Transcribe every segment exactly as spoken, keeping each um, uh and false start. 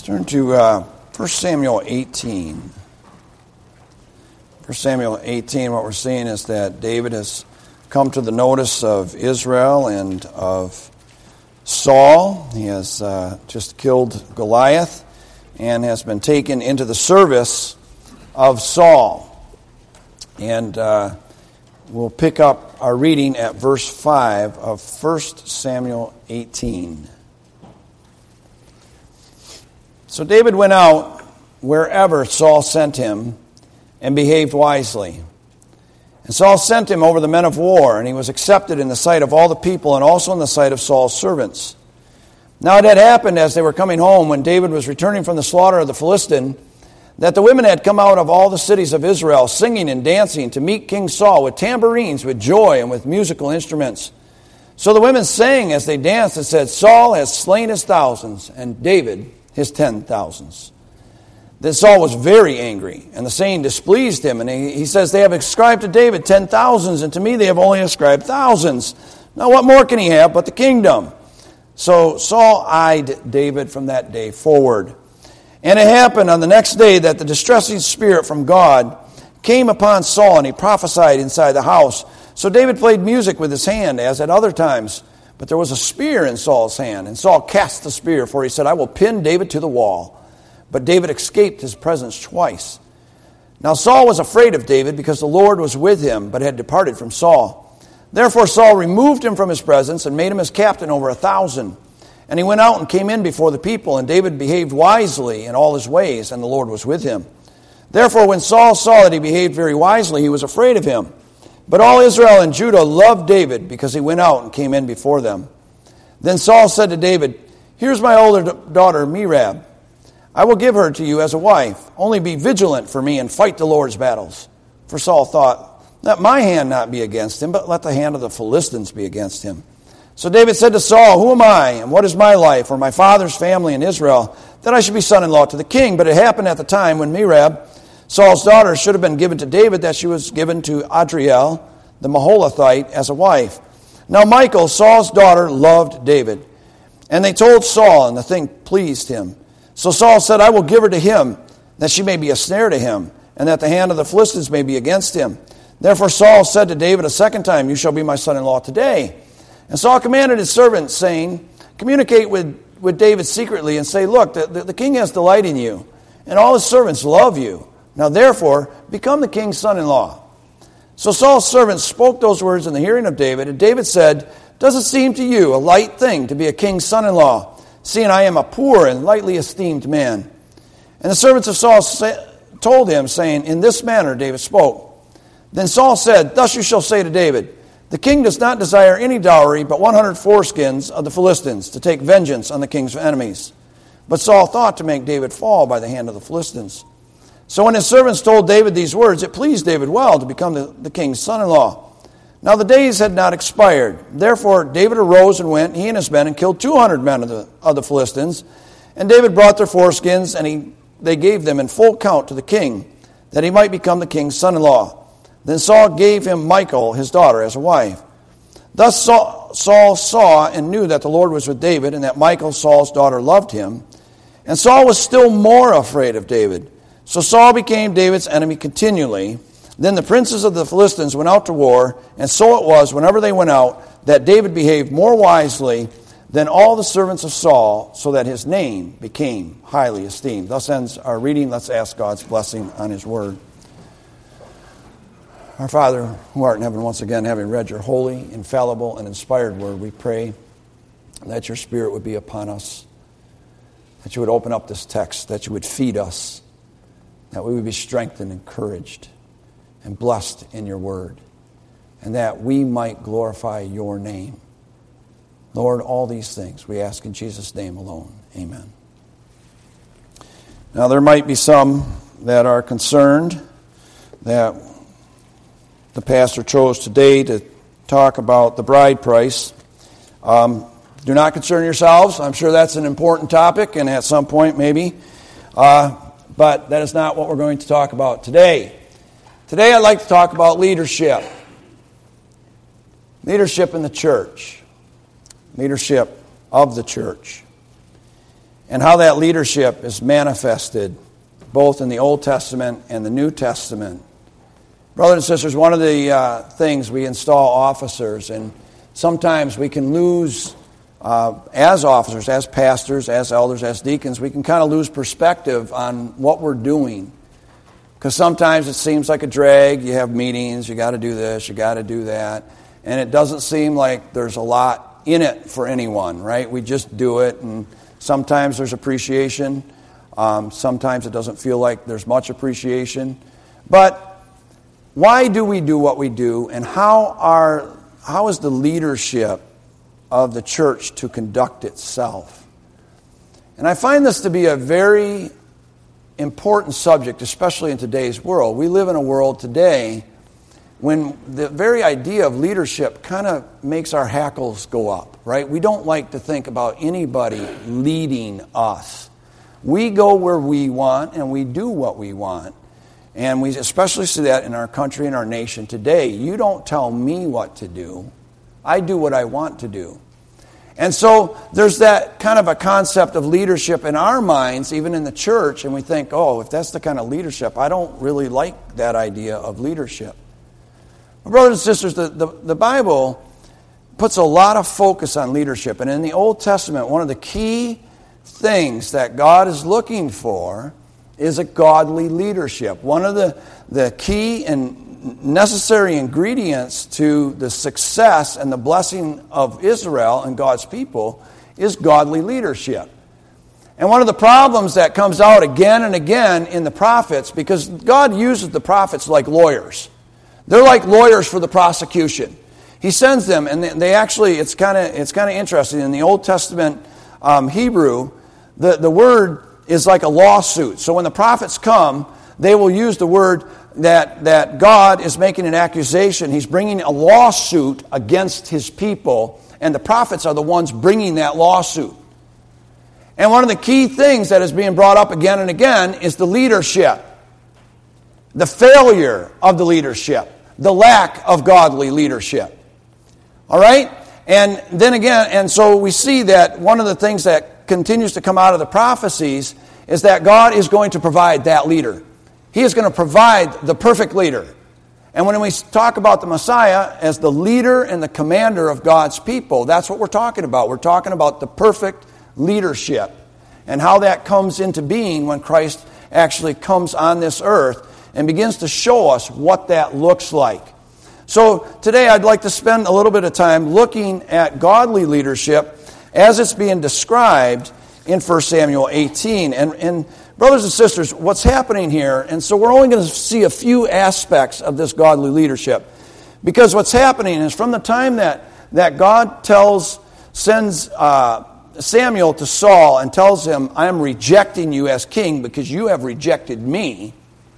Turn to uh, First Samuel eighteen. First Samuel eighteen, what we're seeing is that David has come to the notice of Israel and of Saul. He has uh, just killed Goliath and has been taken into the service of Saul. And uh, we'll pick up our reading at verse five of First Samuel eighteen. So David went out wherever Saul sent him and behaved wisely. And Saul sent him over the men of war, and he was accepted in the sight of all the people and also in the sight of Saul's servants. Now it had happened as they were coming home, when David was returning from the slaughter of the Philistine, that the women had come out of all the cities of Israel, singing and dancing to meet King Saul with tambourines, with joy, and with musical instruments. So the women sang as they danced and said, Saul has slain his thousands, and David his ten thousands. Then Saul was very angry, and the saying displeased him. And he, he says, they have ascribed to David ten thousands, and to me they have only ascribed thousands. Now what more can he have but the kingdom? So Saul eyed David from that day forward. And it happened on the next day that the distressing spirit from God came upon Saul, and he prophesied inside the house. So David played music with his hand, as at other times. But there was a spear in Saul's hand, and Saul cast the spear, for he said, I will pin David to the wall. But David escaped his presence twice. Now Saul was afraid of David, because the Lord was with him, but had departed from Saul. Therefore Saul removed him from his presence, and made him his captain over a thousand. And he went out and came in before the people, and David behaved wisely in all his ways, and the Lord was with him. Therefore when Saul saw that he behaved very wisely, he was afraid of him. But all Israel and Judah loved David, because he went out and came in before them. Then Saul said to David, Here's my older daughter Merab. I will give her to you as a wife. Only be vigilant for me and fight the Lord's battles. For Saul thought, Let my hand not be against him, but let the hand of the Philistines be against him. So David said to Saul, Who am I, and what is my life, or my father's family in Israel, that I should be son-in-law to the king? But it happened at the time when Merab, Saul's daughter, should have been given to David, that she was given to Adriel, the Maholathite, as a wife. Now Michal, Saul's daughter, loved David. And they told Saul, and the thing pleased him. So Saul said, I will give her to him, that she may be a snare to him, and that the hand of the Philistines may be against him. Therefore Saul said to David a second time, You shall be my son-in-law today. And Saul commanded his servants, saying, Communicate with, with David secretly, and say, Look, the, the, the king has delight in you, and all his servants love you. Now therefore, become the king's son-in-law. So Saul's servants spoke those words in the hearing of David, and David said, Does it seem to you a light thing to be a king's son-in-law, seeing I am a poor and lightly esteemed man? And the servants of Saul sa- told him, saying, In this manner David spoke. Then Saul said, Thus you shall say to David, The king does not desire any dowry, but one hundred foreskins of the Philistines, to take vengeance on the king's enemies. But Saul thought to make David fall by the hand of the Philistines. So when his servants told David these words, it pleased David well to become the, the king's son-in-law. Now the days had not expired. Therefore David arose and went, he and his men, and killed two hundred men of the, of the Philistines. And David brought their foreskins, and he, they gave them in full count to the king, that he might become the king's son-in-law. Then Saul gave him Michal, his daughter, as a wife. Thus Saul, Saul saw and knew that the Lord was with David, and that Michal, Saul's daughter, loved him. And Saul was still more afraid of David. So Saul became David's enemy continually. Then the princes of the Philistines went out to war, and so it was, whenever they went out, that David behaved more wisely than all the servants of Saul, so that his name became highly esteemed. Thus ends our reading. Let's ask God's blessing on his word. Our Father, who art in heaven, once again, having read your holy, infallible, and inspired word, we pray that your Spirit would be upon us, that you would open up this text, that you would feed us, that we would be strengthened, encouraged, and blessed in your word, and that we might glorify your name. Lord, all these things we ask in Jesus' name alone. Amen. Now, there might be some that are concerned that the pastor chose today to talk about the bride price. Um, do not concern yourselves. I'm sure that's an important topic, and at some point maybe. Uh, but that is not what we're going to talk about today. Today I'd like to talk about leadership. Leadership in the church. Leadership of the church. and how that leadership is manifested both in the Old Testament and the New Testament. Brothers and sisters, one of the uh, things we install officers, and sometimes we can lose, uh, as officers, as pastors, as elders, as deacons, we can kind of lose perspective on what we're doing. Because sometimes it seems like a drag. You have meetings, you got to do this, you got to do that. And it doesn't seem like there's a lot in it for anyone, right? We just do it, and sometimes there's appreciation. Um, sometimes it doesn't feel like there's much appreciation. But why do we do what we do, and how are how is the leadership of the church to conduct itself? And I find this to be a very important subject, especially in today's world. We live in a world today when the very idea of leadership kind of makes our hackles go up, right? We don't like to think about anybody leading us. We go where we want and we do what we want. And we especially see that in our country and our nation today. You don't tell me what to do. I do what I want to do. And so there's that kind of a concept of leadership in our minds, even in the church, and we think, oh, if that's the kind of leadership, I don't really like that idea of leadership. But brothers and sisters, the, the, the Bible puts a lot of focus on leadership. And in the Old Testament, one of the key things that God is looking for is a godly leadership. One of the, the key and necessary ingredients to the success and the blessing of Israel and God's people is godly leadership. And one of the problems that comes out again and again in the prophets, because God uses the prophets like lawyers. They're like lawyers for the prosecution. He sends them, and they actually, it's kind of it's kind of interesting. In the Old Testament um, Hebrew, the, the word is like a lawsuit. So when the prophets come, they will use the word that, that God is making an accusation. He's bringing a lawsuit against his people, and the prophets are the ones bringing that lawsuit. And one of the key things that is being brought up again and again is the leadership, the failure of the leadership, the lack of godly leadership. All right? And then again, and so we see that one of the things that continues to come out of the prophecies is that God is going to provide that leader. He is going to provide the perfect leader. And when we talk about the Messiah as the leader and the commander of God's people, that's what we're talking about. We're talking about the perfect leadership and how that comes into being when Christ actually comes on this earth and begins to show us what that looks like. So today I'd like to spend a little bit of time looking at godly leadership as it's being described in First Samuel eighteen. And, and brothers and sisters, what's happening here, and so we're only going to see a few aspects of this godly leadership. Because what's happening is from the time that, that God tells, sends uh, Samuel to Saul and tells him, I am rejecting you as king because you have rejected me.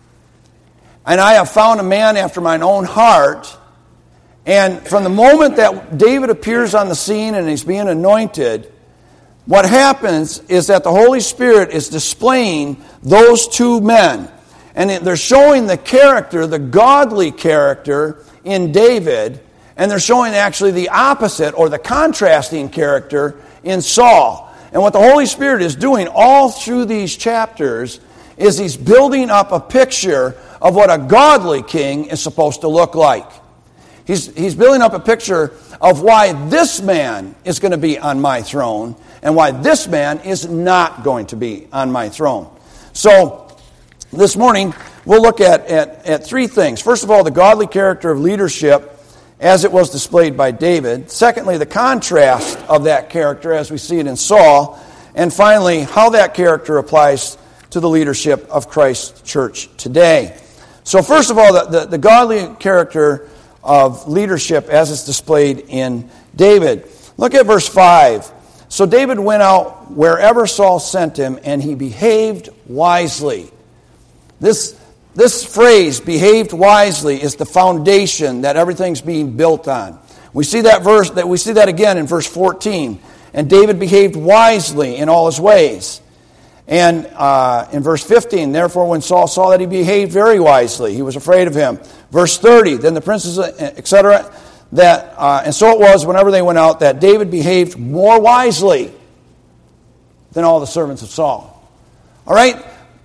And I have found a man after mine own heart. And from the moment that David appears on the scene and he's being anointed, what happens is that the Holy Spirit is displaying those two men. And they're showing the character, the godly character in David, and they're showing actually the opposite or the contrasting character in Saul. And what the Holy Spirit is doing all through these chapters is he's building up a picture of what a godly king is supposed to look like. He's, he's building up a picture of why this man is going to be on my throne and why this man is not going to be on my throne. So this morning we'll look at, at, at three things. First of all, the godly character of leadership as it was displayed by David. Secondly, the contrast of that character as we see it in Saul. And finally, how that character applies to the leadership of Christ's church today. So first of all, the, the, the godly character of leadership as it's displayed in David. Look at verse five. So David went out wherever Saul sent him, and he behaved wisely. This, this phrase, behaved wisely, is the foundation that everything's being built on. We see that verse that we see that again in verse fourteen. And David behaved wisely in all his ways. And uh, in verse fifteen, therefore when Saul saw that he behaved very wisely, he was afraid of him. Verse thirty, then the princes, et cetera, that, uh, and so it was whenever they went out that David behaved more wisely. than all the servants of Saul. All right?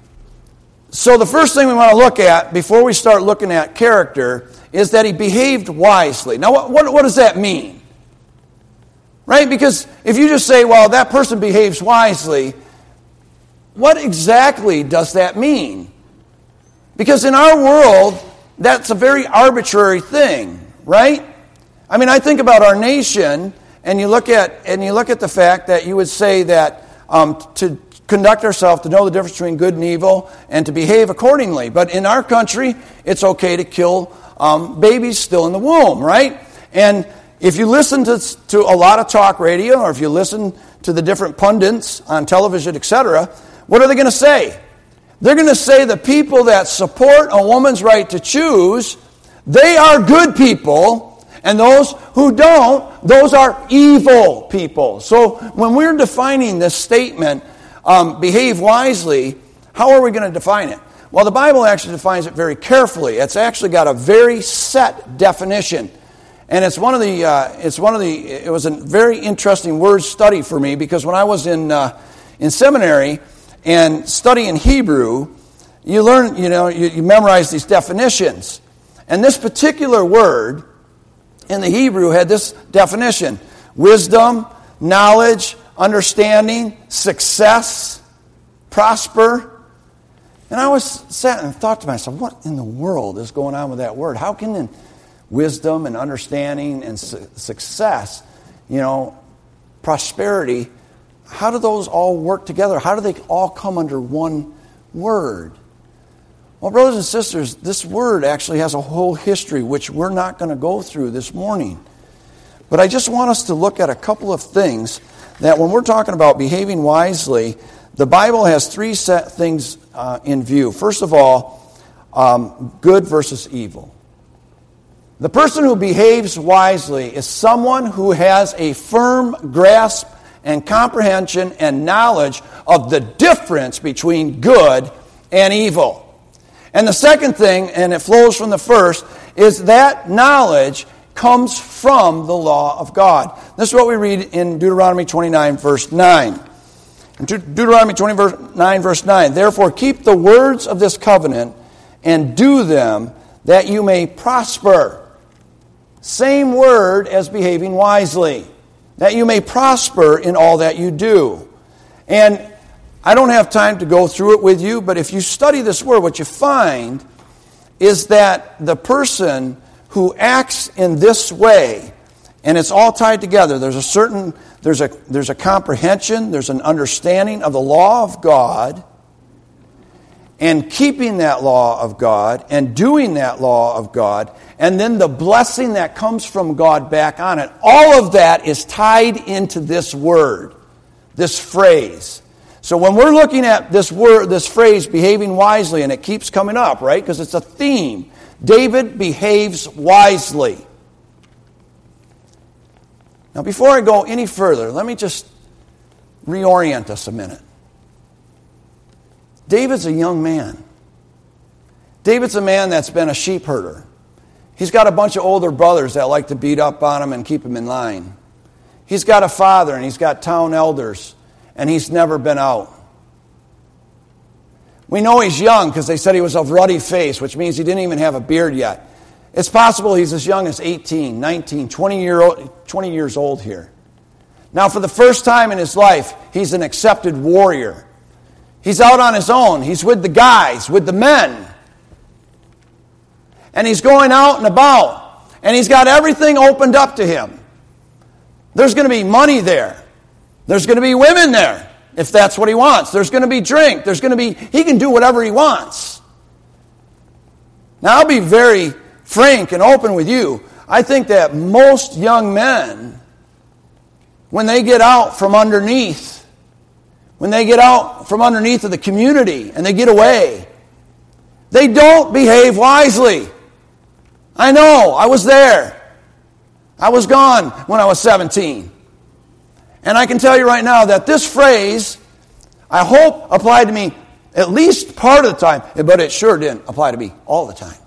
So the first thing we want to look at before we start looking at character is that he behaved wisely. Now, what, what, what does that mean? Right? Because if you just say, well, that person behaves wisely, what exactly does that mean? Because in our world, that's a very arbitrary thing, right? I mean, I think about our nation, and you look at and you look at the fact that you would say that um, to conduct ourselves, to know the difference between good and evil, and to behave accordingly. But in our country, it's okay to kill um, babies still in the womb, right? And if you listen to, to a lot of talk radio, or if you listen to the different pundits on television, et cetera, what are they going to say? They're going to say the people that support a woman's right to choose, they are good people, and those who don't, those are evil people. So when we're defining this statement, um, behave wisely, how are we going to define it? Well, the Bible actually defines it very carefully. It's actually got a very set definition. And it's one of the, uh, it's one of the, it was a very interesting word study for me, because when I was in uh, in seminary and studying Hebrew, you learn, you know, you, you memorize these definitions. And this particular word in the Hebrew had this definition: wisdom, knowledge, understanding, success, prosper. And I always sat and thought to myself, what in the world is going on with that word? How can in wisdom and understanding and su- success, you know, prosperity, how do those all work together? How do they all come under one word? Well, brothers and sisters, this word actually has a whole history, which we're not going to go through this morning. But I just want us to look at a couple of things that when we're talking about behaving wisely, the Bible has three set things uh, in view. First of all, um, good versus evil. The person who behaves wisely is someone who has a firm grasp and comprehension and knowledge of the difference between good and evil. And the second thing, and it flows from the first, is that knowledge comes from the law of God. This is what we read in Deuteronomy twenty-nine, verse nine. In Deuteronomy twenty-nine, verse nine, therefore keep the words of this covenant and do them, that you may prosper. Same word as behaving wisely. That you may prosper in all that you do. And I don't have time to go through it with you, but if you study this word, what you find is that the person who acts in this way, and it's all tied together, there's a certain, there's a, there's a comprehension, there's an understanding of the law of God, and keeping that law of God, and doing that law of God, and then the blessing that comes from God back on it. All of that is tied into this word, this phrase. So when we're looking at this word, this phrase, behaving wisely, and it keeps coming up, right? Because it's a theme. David behaves wisely. Now, before I go any further, let me just reorient us a minute. David's a young man. David's a man that's been a sheep herder. He's got a bunch of older brothers that like to beat up on him and keep him in line. He's got a father and he's got town elders, and he's never been out. We know he's young because they said he was of ruddy face, which means he didn't even have a beard yet. It's possible he's as young as eighteen, nineteen, twenty, year old, twenty years old here. Now, for the first time in his life, he's an accepted warrior. He's out on his own. He's with the guys, with the men. And he's going out and about. And he's got everything opened up to him. There's going to be money there. There's going to be women there, if that's what he wants. There's going to be drink. There's going to be, he can do whatever he wants. Now, I'll be very frank and open with you. I think that most young men, when they get out from underneath, when they get out from underneath of the community and they get away, they don't behave wisely. I know, I was there. I was gone when I was seventeen. And I can tell you right now that this phrase, I hope, applied to me at least part of the time, but it sure didn't apply to me all the time.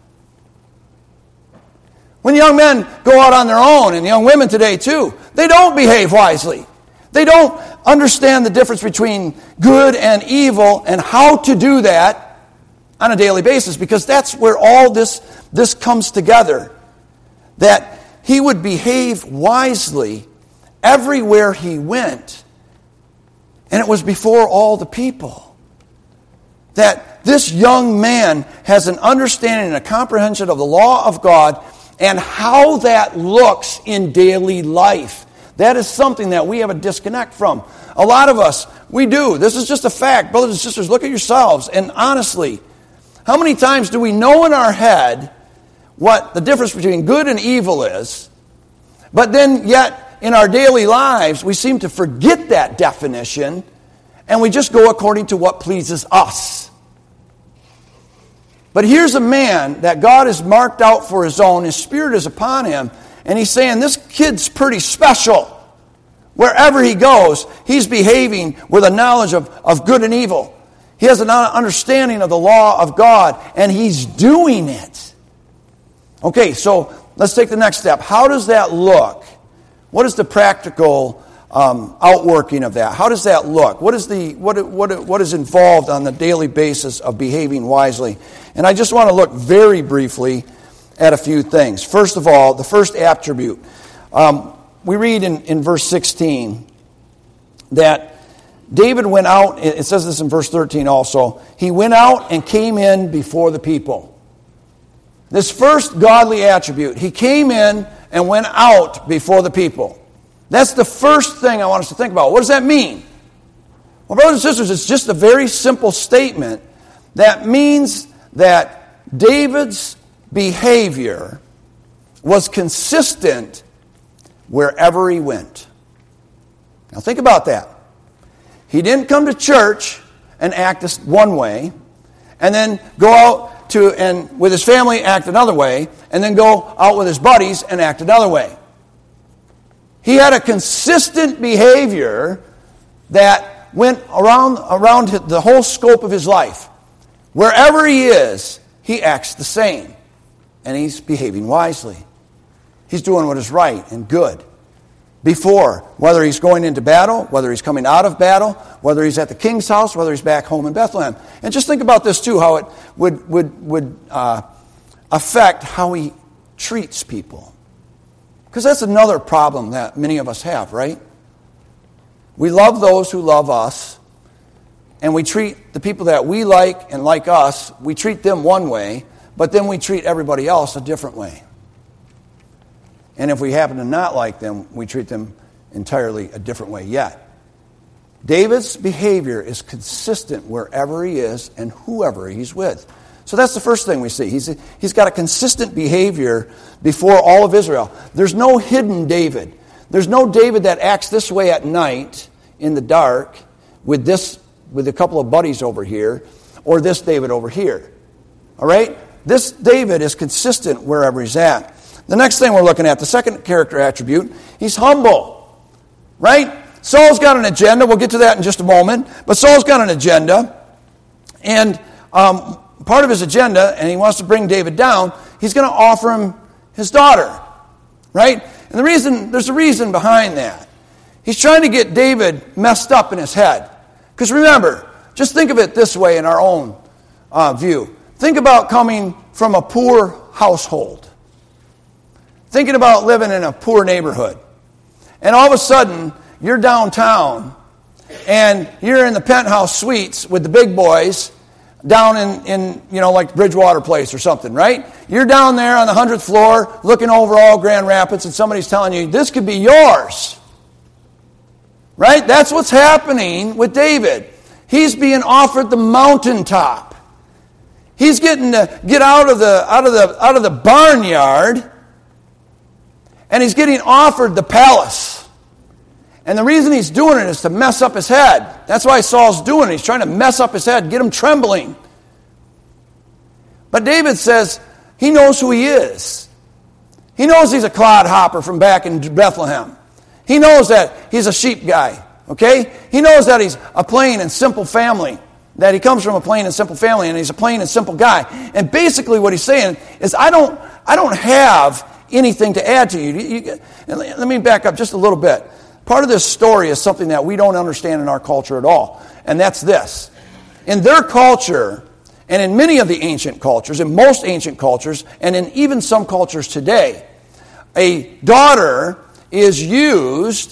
When young men go out on their own, and young women today too, they don't behave wisely. They don't understand the difference between good and evil and how to do that on a daily basis, because that's where all this, this comes together. That he would behave wisely everywhere he went, and it was before all the people. That this young man has an understanding and a comprehension of the law of God and how that looks in daily life. That is something that we have a disconnect from. A lot of us, we do. This is just a fact. Brothers and sisters, look at yourselves. And honestly, how many times do we know in our head what the difference between good and evil is, but then yet in our daily lives we seem to forget that definition and we just go according to what pleases us? But here's a man that God has marked out for his own. His Spirit is upon him. And he's saying, this kid's pretty special. Wherever he goes, he's behaving with a knowledge of, of good and evil. He has an understanding of the law of God, and he's doing it. Okay, so let's take the next step. How does that look? What is the practical um, outworking of that? How does that look? What is the what what what is involved on the daily basis of behaving wisely? And I just want to look very briefly at a few things. First of all, the first attribute. Um, we read in, in verse sixteen that David went out, it says this in verse thirteen also, he went out and came in before the people. This first godly attribute, he came in and went out before the people. That's the first thing I want us to think about. What does that mean? Well, brothers and sisters, it's just a very simple statement that means that David's behavior was consistent wherever he went. Now think about that. He didn't come to church and act this one way, and then go out to and with his family act another way, and then go out with his buddies and act another way. He had a consistent behavior that went around around the whole scope of his life. Wherever he is, he acts the same. And he's behaving wisely. He's doing what is right and good. Before, whether he's going into battle, whether he's coming out of battle, whether he's at the king's house, whether he's back home in Bethlehem. And just think about this too, how it would, would, would uh, affect how he treats people. Because that's another problem that many of us have, right? We love those who love us, and we treat the people that we like and like us, we treat them one way, but then we treat everybody else a different way. And if we happen to not like them, we treat them entirely a different way yet. David's behavior is consistent wherever he is and whoever he's with. So that's the first thing we see. He's, he's got a consistent behavior before all of Israel. There's no hidden David. There's no David that acts this way at night in the dark with this with a couple of buddies over here, or this David over here. All right? This David is consistent wherever he's at. The next thing we're looking at, the second character attribute, he's humble. Right? Saul's got an agenda. We'll get to that in just a moment. But Saul's got an agenda. And um, part of his agenda, and he wants to bring David down, he's going to offer him his daughter. Right? And the reason, there's a reason behind that. He's trying to get David messed up in his head. Because remember, just think of it this way in our own uh, view. Think about coming from a poor household. Thinking about living in a poor neighborhood. And all of a sudden, you're downtown, and you're in the penthouse suites with the big boys down in, in you know, like Bridgewater Place or something, right? You're down there on the hundredth floor looking over all Grand Rapids, and somebody's telling you, this could be yours. Right? That's what's happening with David. He's being offered the mountaintop. He's getting to get out of the out of the out of the barnyard, and he's getting offered the palace. And the reason he's doing it is to mess up his head. That's why Saul's doing it. He's trying to mess up his head, get him trembling. But David says he knows who he is. He knows he's a clodhopper from back in Bethlehem. He knows that he's a sheep guy, okay? He knows that he's a plain and simple family, that he comes from a plain and simple family, and he's a plain and simple guy. And basically what he's saying is, I don't, I don't have anything to add to you. you, you let me back up just a little bit. part of this story is something that we don't understand in our culture at all. And that's this. In their culture, and in many of the ancient cultures, in most ancient cultures, and in even some cultures today, a daughter is used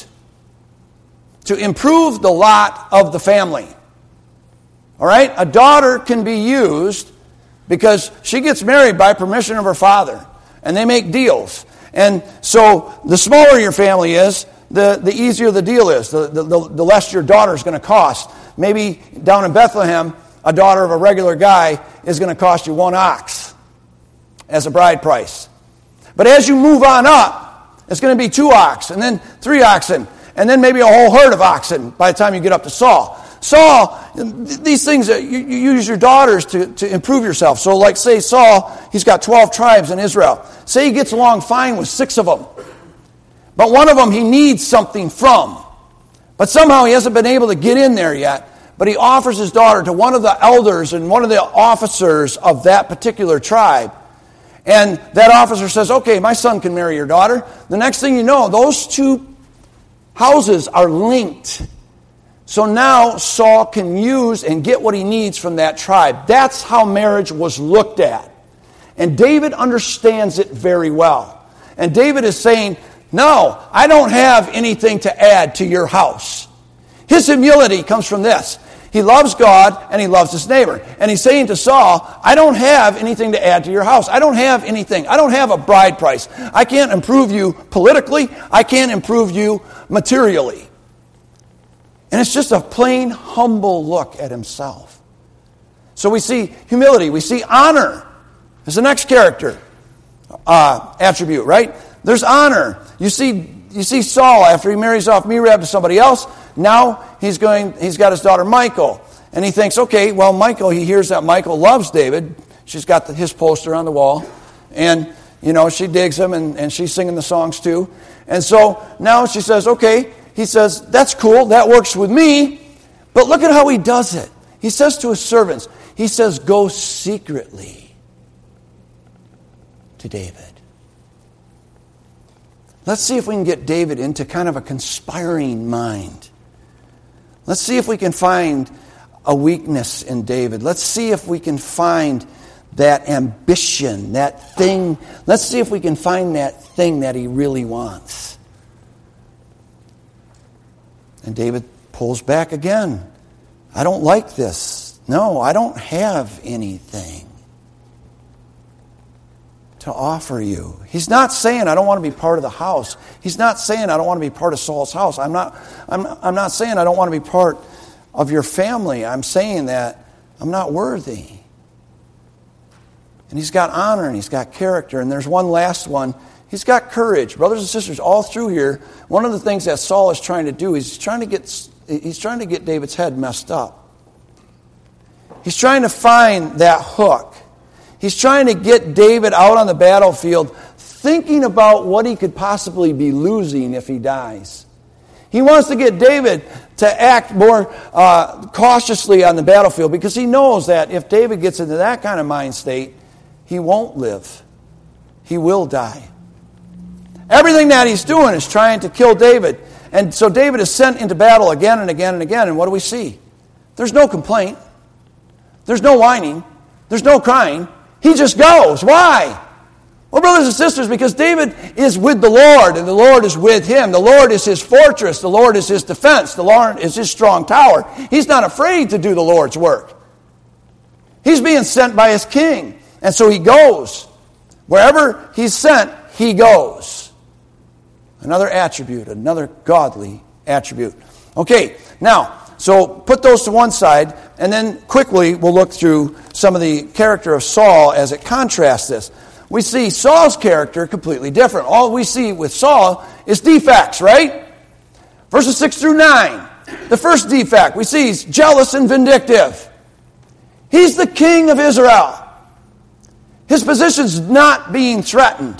to improve the lot of the family. All right? A daughter can be used because she gets married by permission of her father, and they make deals. And so the smaller your family is, the, the easier the deal is, the, the, the less your daughter is going to cost. Maybe down in Bethlehem, a daughter of a regular guy is going to cost you one ox as a bride price. But as you move on up, it's going to be two ox, and then three oxen, and then maybe a whole herd of oxen by the time you get up to Saul. Saul, these things, you, you use your daughters to, to improve yourself. So like say Saul, he's got twelve tribes in Israel. Say he gets along fine with six of them. But one of them he needs something from. But somehow he hasn't been able to get in there yet. But he offers his daughter to one of the elders and one of the officers of that particular tribe. And that officer says, okay, my son can marry your daughter. The next thing you know, those two houses are linked. So now Saul can use and get what he needs from that tribe. That's how marriage was looked at. And David understands it very well. And David is saying, no, I don't have anything to add to your house. His humility comes from this. He loves God and he loves his neighbor. And he's saying to Saul, I don't have anything to add to your house. I don't have anything. I don't have a bride price. I can't improve you politically. I can't improve you materially. And it's just a plain, humble look at himself. So we see humility. We see honor as the next character uh, attribute, right? There's honor. You see, you see Saul after he marries off Merab to somebody else. Now he's going. He's got his daughter Michal, and he thinks, okay, well, Michal. He hears that Michal loves David. She's got the, his poster on the wall, and you know she digs him, and, and she's singing the songs too. And so now she says, okay. He says, that's cool, that works with me, but look at how he does it. He says to his servants, he says, go secretly to David. Let's see if we can get David into kind of a conspiring mind. Let's see if we can find a weakness in David. Let's see if we can find that ambition, that thing. Let's see if we can find that thing that he really wants. And David pulls back again. I don't like this. No, I don't have anything to offer you. He's not saying I don't want to be part of the house. He's not saying I don't want to be part of Saul's house. I'm not, I'm not, I'm not saying I don't want to be part of your family. I'm saying that I'm not worthy. And he's got honor and he's got character. And there's one last one. He's got courage. Brothers and sisters, all through here, one of the things that Saul is trying to do is he's trying to get, he's trying to get David's head messed up. He's trying to find that hook. He's trying to get David out on the battlefield thinking about what he could possibly be losing if he dies. He wants to get David to act more uh, cautiously on the battlefield because he knows that if David gets into that kind of mind state, he won't live. He will die. Everything that he's doing is trying to kill David. And so David is sent into battle again and again and again. And what do we see? There's no complaint. There's no whining. There's no crying. He just goes. Why? Well, brothers and sisters, because David is with the Lord and the Lord is with him. The Lord is his fortress. The Lord is his defense. The Lord is his strong tower. He's not afraid to do the Lord's work. He's being sent by his king. And so he goes. Wherever he's sent, he goes. Another attribute, another godly attribute. Okay, now, so put those to one side, and then quickly we'll look through some of the character of Saul as it contrasts this. We see Saul's character completely different. All we see with Saul is defects, right? Verses six through nine. The first defect we see is jealous and vindictive. He's the king of Israel. His position's not being threatened.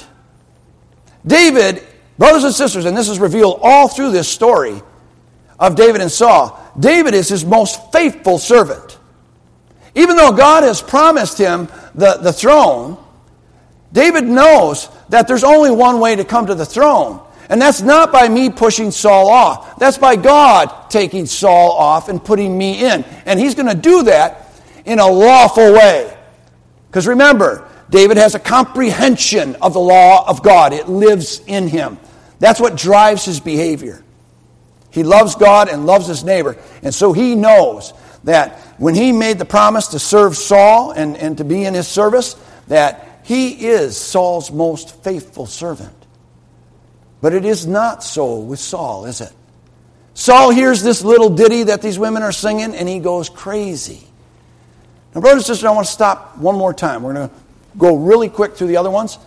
David, brothers and sisters, and this is revealed all through this story of David and Saul, David is his most faithful servant. Even though God has promised him the, the throne, David knows that there's only one way to come to the throne. And that's not by me pushing Saul off. That's by God taking Saul off and putting me in. And he's going to do that in a lawful way. Because remember, David has a comprehension of the law of God. It lives in him. That's what drives his behavior. He loves God and loves his neighbor. And so he knows that when he made the promise to serve Saul and, and to be in his service, that he is Saul's most faithful servant. But it is not so with Saul, is it? Saul hears this little ditty that these women are singing, and he goes crazy. Now, brothers and sisters, I want to stop one more time. We're going to go really quick through the other ones.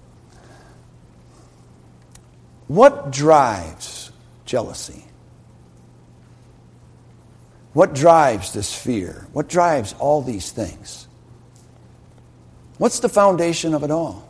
What drives jealousy? What drives this fear? What drives all these things? What's the foundation of it all?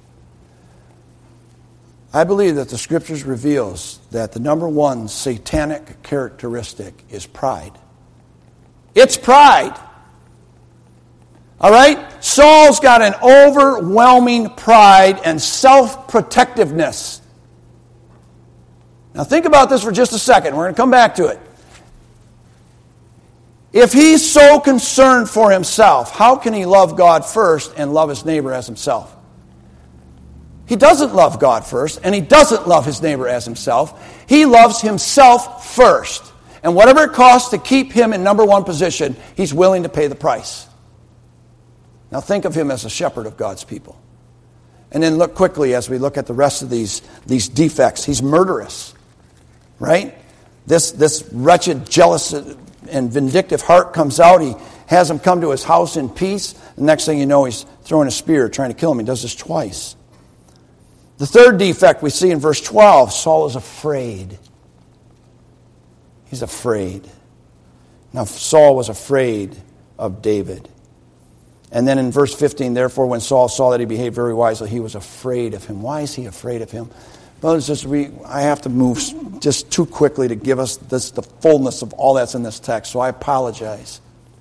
I believe that the Scriptures reveals that the number one satanic characteristic is pride. It's pride. All right? Saul's got an overwhelming pride and self-protectiveness. Now think about this for just a second. We're going to come back to it. If he's so concerned for himself, how can he love God first and love his neighbor as himself? He doesn't love God first, and he doesn't love his neighbor as himself. He loves himself first. And whatever it costs to keep him in number one position, he's willing to pay the price. Now think of him as a shepherd of God's people. And then look quickly as we look at the rest of these, these defects. He's murderous, right? This, this wretched, jealous, and vindictive heart comes out. He has him come to his house in peace. The next thing you know, he's throwing a spear, trying to kill him. He does this twice. The third defect we see in verse twelve, Saul is afraid. He's afraid. Now, Saul was afraid of David. And then in verse fifteen, therefore, when Saul saw that he behaved very wisely, he was afraid of him. Why is he afraid of him? Brothers and sisters, we, I have to move just too quickly to give us this, the fullness of all that's in this text, so I apologize.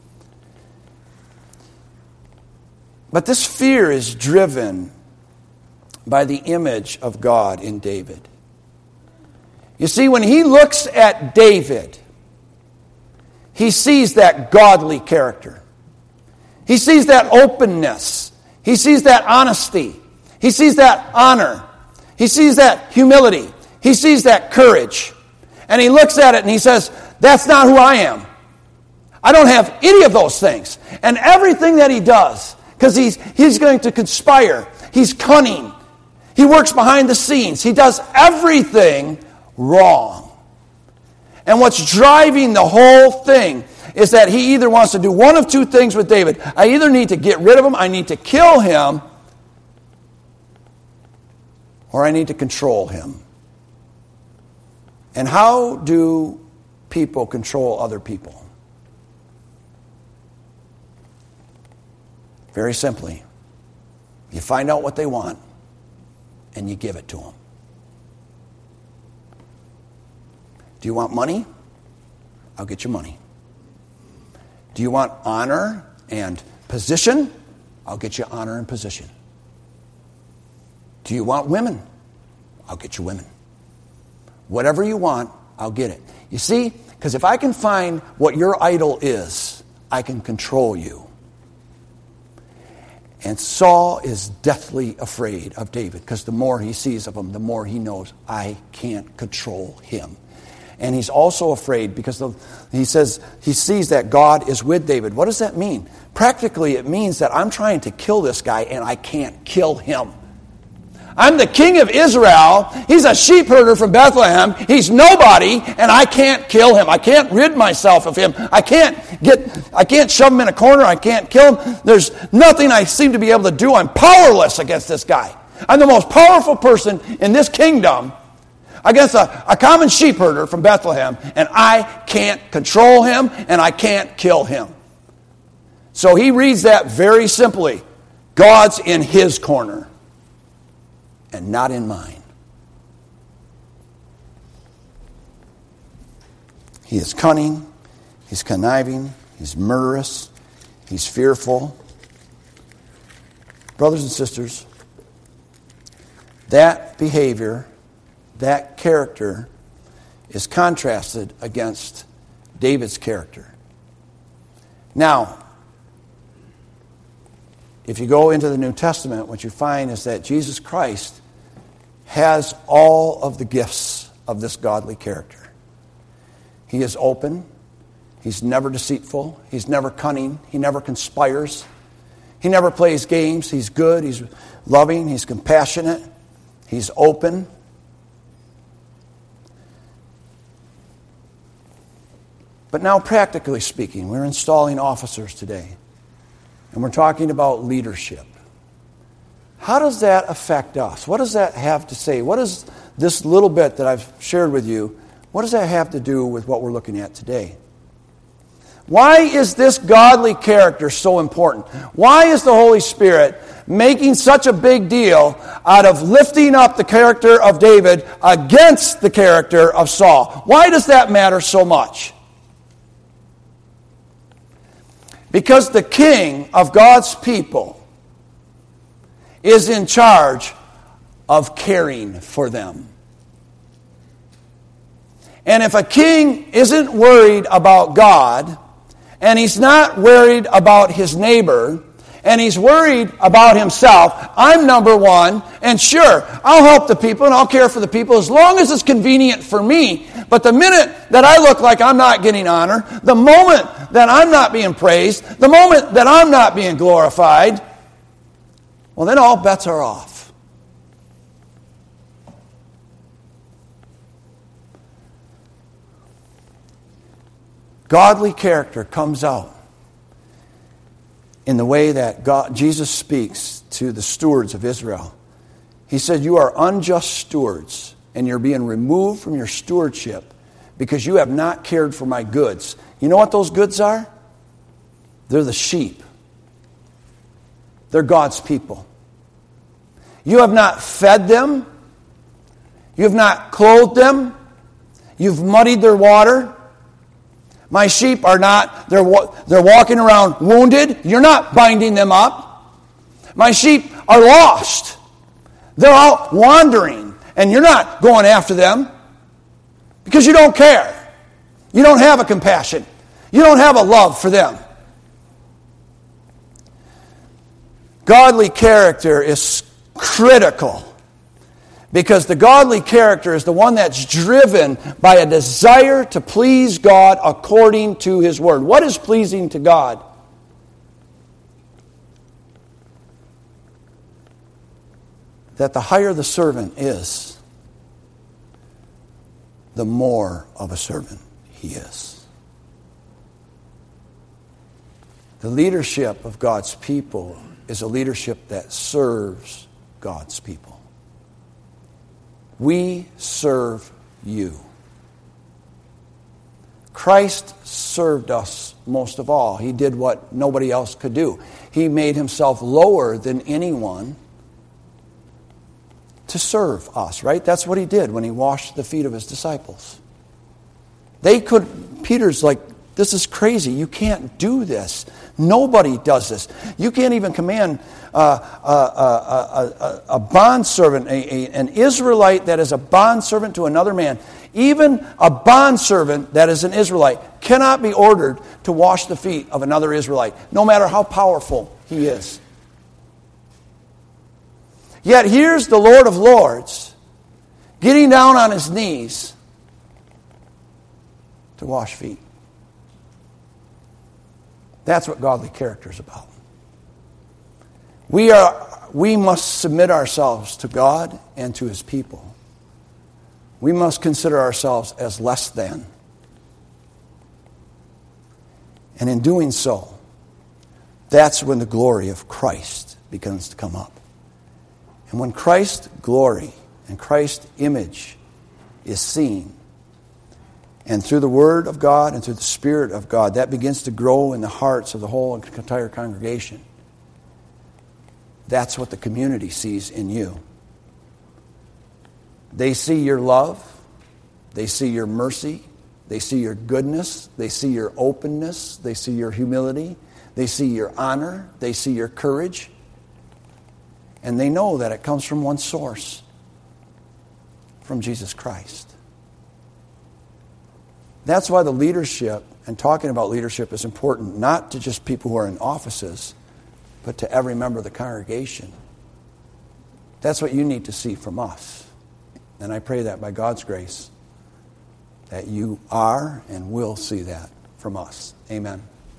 But this fear is driven by the image of God in David. You see, when he looks at David, he sees that godly character. He sees that openness. He sees that honesty. He sees that honor. He sees that humility. He sees that courage. And he looks at it and he says, that's not who I am. I don't have any of those things. And everything that he does, because he's, he's going to conspire. He's cunning. He works behind the scenes. He does everything wrong. And what's driving the whole thing is that he either wants to do one of two things with David. I either need to get rid of him, I need to kill him, or I need to control him. And how do people control other people? Very simply, you find out what they want and you give it to them. Do you want money? I'll get you money. Do you want honor and position? I'll get you honor and position. Do you want women? I'll get you women. Whatever you want, I'll get it. You see, because if I can find what your idol is, I can control you. And Saul is deathly afraid of David because the more he sees of him, the more he knows, I can't control him. And he's also afraid because the, he says he sees that God is with David. What does that mean? Practically, it means that I'm trying to kill this guy and I can't kill him. I'm the king of Israel. He's a sheep herder from Bethlehem. He's nobody, and I can't kill him. I can't rid myself of him. I can't get. I can't shove him in a corner. I can't kill him. There's nothing I seem to be able to do. I'm powerless against this guy. I'm the most powerful person in this kingdom against a, a common sheep herder from Bethlehem, and I can't control him, and I can't kill him. So he reads that very simply. God's in his corner and not in mine. He is cunning, he's conniving, he's murderous, he's fearful. Brothers and sisters, that behavior that character is contrasted against David's character. Now, if you go into the New Testament, what you find is that Jesus Christ has all of the gifts of this godly character. He is open. He's never deceitful. He's never cunning. He never conspires. He never plays games. He's good. He's loving. He's compassionate. He's open. But now, practically speaking, we're installing officers today. And we're talking about leadership. How does that affect us? What does that have to say? What does this little bit that I've shared with you, what does that have to do with what we're looking at today? Why is this godly character so important? Why is the Holy Spirit making such a big deal out of lifting up the character of David against the character of Saul? Why does that matter so much? Because the king of God's people is in charge of caring for them. And if a king isn't worried about God, and he's not worried about his neighbor, and he's worried about himself, I'm number one, and sure, I'll help the people and I'll care for the people as long as it's convenient for me. But the minute that I look like I'm not getting honor, the moment that I'm not being praised, the moment that I'm not being glorified, well, then all bets are off. Godly character comes out in the way that God, Jesus speaks to the stewards of Israel. He said, you are unjust stewards, and you're being removed from your stewardship because you have not cared for my goods. You know what those goods are? They're the sheep. They're God's people. You have not fed them. You have not clothed them. You've muddied their water. My sheep are not, they're, they're walking around wounded. You're not binding them up. My sheep are lost. They're out wandering, and you're not going after them because you don't care. You don't have a compassion. You don't have a love for them. Godly character is critical because the godly character is the one that's driven by a desire to please God according to His Word. What is pleasing to God? That the higher the servant is, the more of a servant he is. The leadership of God's people is a leadership that serves God's people. We serve you. Christ served us most of all. He did what nobody else could do. He made himself lower than anyone to serve us, right? That's what he did when he washed the feet of his disciples. They could, Peter's like, this is crazy. You can't do this. Nobody does this. You can't even command uh, a, a, a, a bondservant, a, a, an Israelite that is a bondservant to another man. Even a bondservant that is an Israelite cannot be ordered to wash the feet of another Israelite, no matter how powerful he is. Yet here's the Lord of Lords getting down on his knees to wash feet. That's what godly character is about. We are, we must submit ourselves to God and to His people. We must consider ourselves as less than. And in doing so, that's when the glory of Christ begins to come up. And when Christ's glory and Christ's image is seen, and through the Word of God and through the Spirit of God, that begins to grow in the hearts of the whole entire congregation. That's what the community sees in you. They see your love. They see your mercy. They see your goodness. They see your openness. They see your humility. They see your honor. They see your courage. And they know that it comes from one source. from Jesus Christ. That's why the leadership and talking about leadership is important, not to just people who are in offices, but to every member of the congregation. That's what you need to see from us. And I pray that by God's grace, that you are and will see that from us. Amen.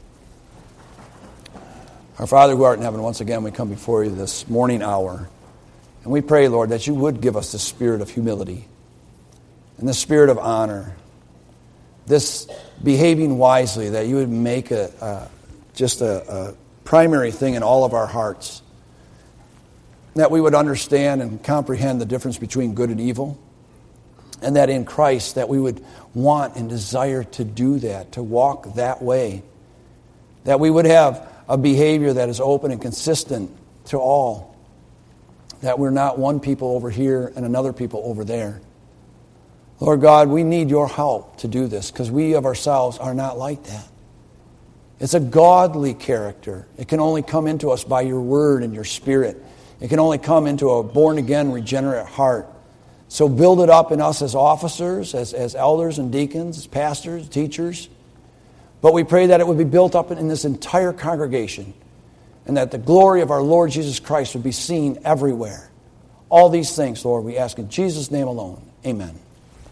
Our Father who art in heaven, once again we come before you this morning hour. And we pray, Lord, that you would give us the spirit of humility and the spirit of honor, this behaving wisely, that you would make a, a just a, a primary thing in all of our hearts, that we would understand and comprehend the difference between good and evil, and that in Christ that we would want and desire to do that, to walk that way, that we would have a behavior that is open and consistent to all, that we're not one people over here and another people over there. Lord God, we need your help to do this because we of ourselves are not like that. It's a godly character. It can only come into us by your word and your spirit. It can only come into a born-again, regenerate heart. So build it up in us as officers, as, as elders and deacons, as pastors, teachers. But we pray that it would be built up in this entire congregation and that the glory of our Lord Jesus Christ would be seen everywhere. All these things, Lord, we ask in Jesus' name alone. Amen.